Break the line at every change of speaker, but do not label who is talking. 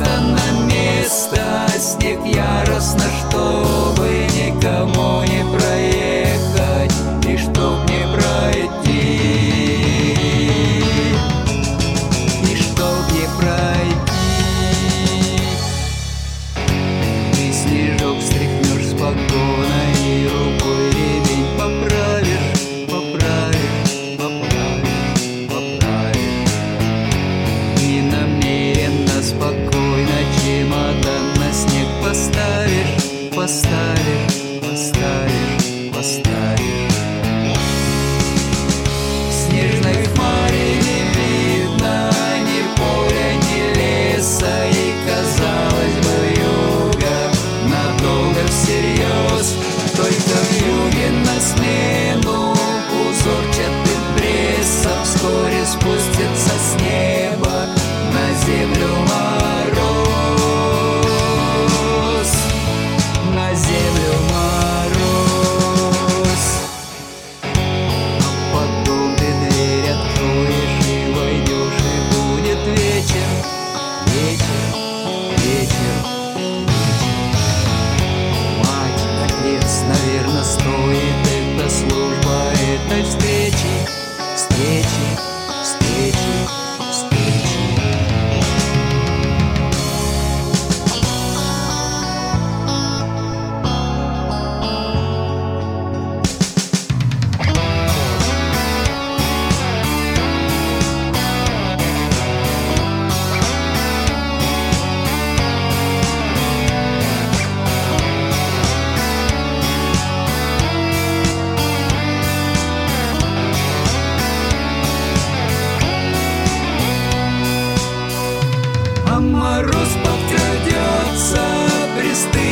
место на место. Снег яростно, чтобы никому не проехать и чтоб не пройти, и чтоб не пройти. Ты снежок стряхнешь с погона и рукой ремень поправишь, поправишь, поправишь, поправишь. И намеренно, спокойно чемодан на снег поставишь, поставишь, поставишь, поставишь. Снежной хмари не видно ни поля, ни леса, и, казалось бы, юга надолго всерьез. Только в юге на смену узорчатым прессом вскоре спустится с неба на землю мороз, на землю мороз. А потом ты дверь откроешь и войдешь, и будет вечер, вечер, вечер, вечер. Мать, отец, наверно, стоит эта служба этой встречи, встречи, встречи, встречи. А мороз подкрадется, пристынет